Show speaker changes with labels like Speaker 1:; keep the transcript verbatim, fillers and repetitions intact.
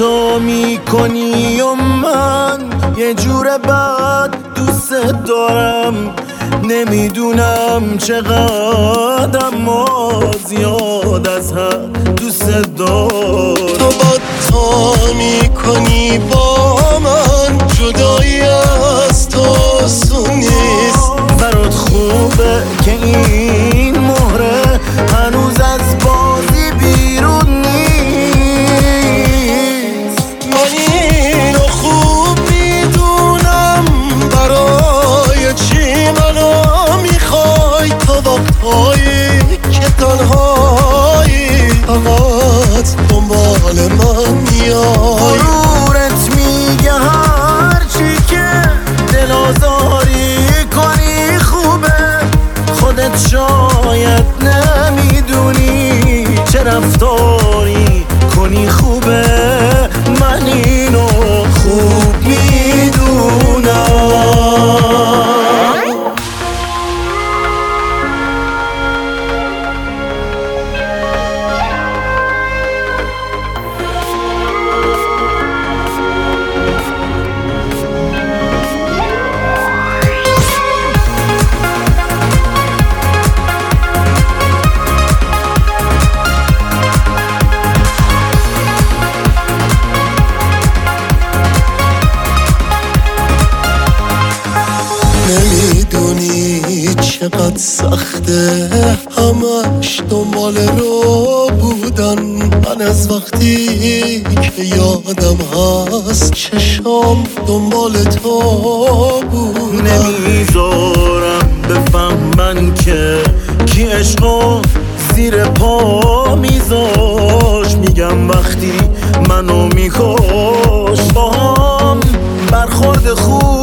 Speaker 1: تو میکنی و من یه جور بد دوست دارم، نمیدونم چقدر اما زیاد از حد دوست دارم.
Speaker 2: تو با تا میکنی با من، جدایی از تو آسون نیست.
Speaker 1: برات خوبه که این مهره هنوز از بازی بیرون نیست.
Speaker 2: من اینو خوب میدونم برای چی منو میخوای. تا وقتهایی که تنهایی فقط دنبال من میای.
Speaker 1: غرورت میگه هرچی که دل آزاری کنی خوبه، خودت شاید نمیدونی چه رفتاری کنی خوبه. من اینو خوب میدونم.
Speaker 2: نمیدونی چقدر سخته همش دنبال رو بودن. من از وقتی که یادم هست چشام دنبال تو بودن.
Speaker 1: نمیذارم بفهمن که کی عشقو زیر پا میذاش. میگم وقتی منو میکش با هم برخورد خوب